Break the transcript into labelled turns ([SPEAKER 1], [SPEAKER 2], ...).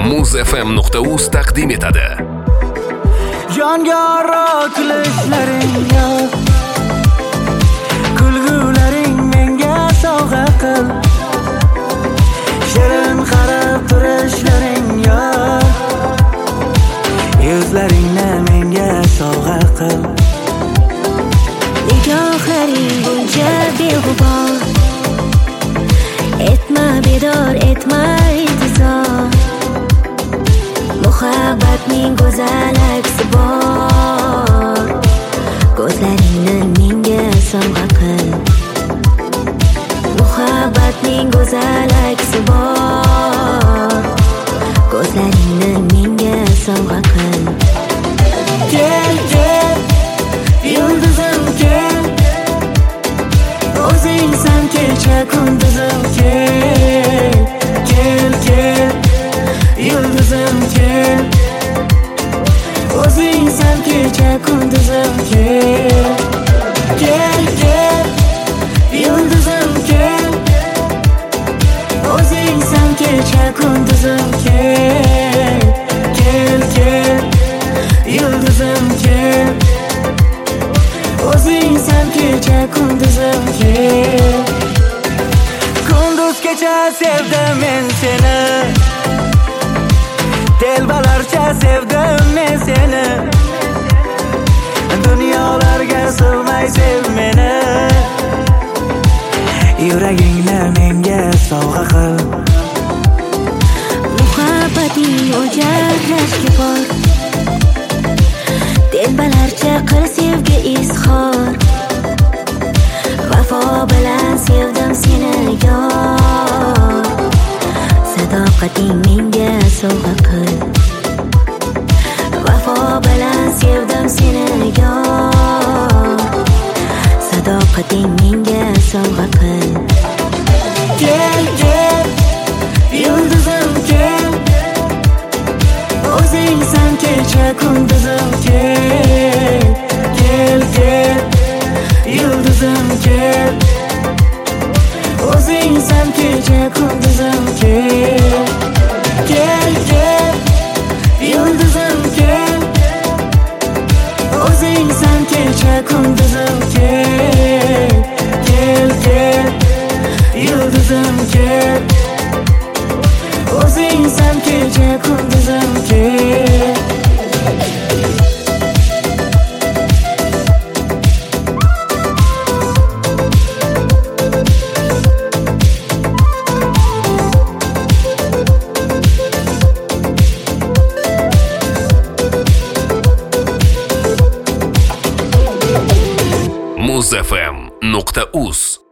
[SPEAKER 1] muzfm.uz taqdim etadi.
[SPEAKER 2] Jonga aro kulishlaring yo'q, kulgularing menga sovg'a qil. Shirin qarab turishlaring yo'q, yuzlaringni menga sovg'a qil.
[SPEAKER 3] Nigohlaring buncha beg'ubor, etma bedor, etma intizor. Muhabbatning go'zal aksi bor, ko'zlaringni menga sovg'a qil. Muhabbatning go'zal aksi bor, ko'zlaringni menga sovg'a qil.
[SPEAKER 2] Kel, kel, yulduzim kel, o'zingsan kecha kunduzim kel. Kel, kel, yulduzim kel, o'zingsan kecha kunduzim kel. Kel, kel, yulduzim kel, o'zingsan kecha kunduzim kel. Kel, kel, yulduzim kel, o'zingsan kecha kunduzim kel. Kunduz kecha sevdim men seni, telbalarcha sevdim men seni. Dunyolarga sig'may sev meni, yuragingni menga sovg'a qil.
[SPEAKER 3] Muhabbating o'jarlashga bor, telbalarcha qil sevgi izhor. Vafo bilan sevdim seni yor, sadoqating menga sovg'a qil. Vafo bilan sevdim seni yor, sadoqating menga sovg'a qil.
[SPEAKER 2] Kel, kel, yulduzim kel, o'zingsan kecha kunduzim kel. Kel, kel, yulduzim kel, o'zingsan kecha kunduzim kel. Kel, kel, yulduzim kel, o'zingsan kecha kunduzim kel. Kel, kel, yulduzim kel, o'zingsan kecha kunduzim kel.
[SPEAKER 1] muzfm.uz